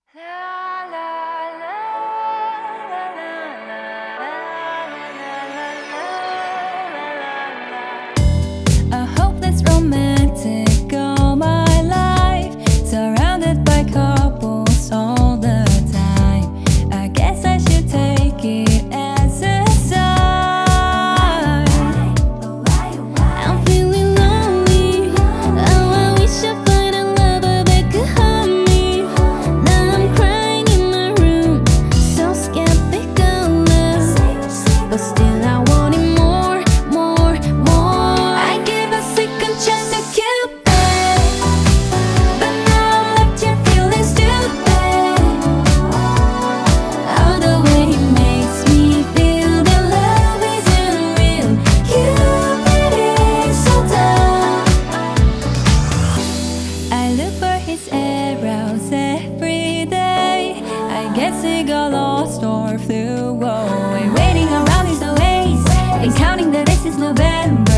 A hopeless romantic all my life, surrounded by couples all the time. I guess I should take it as a sign. I'm feeling lonely. Oh, I wish I find a lover that could hold me. Now I'm crying in my room, so skeptical, but still I want it more, more, more. I gave a second chance to Cupid, but now I'm left here feeling stupid. Oh, the way he makes me feel that love isn't real. Cupid is so dumb. I look for his arrows every day. I guess he got lost or flew away. Waiting around is the ways, and counting the days since November.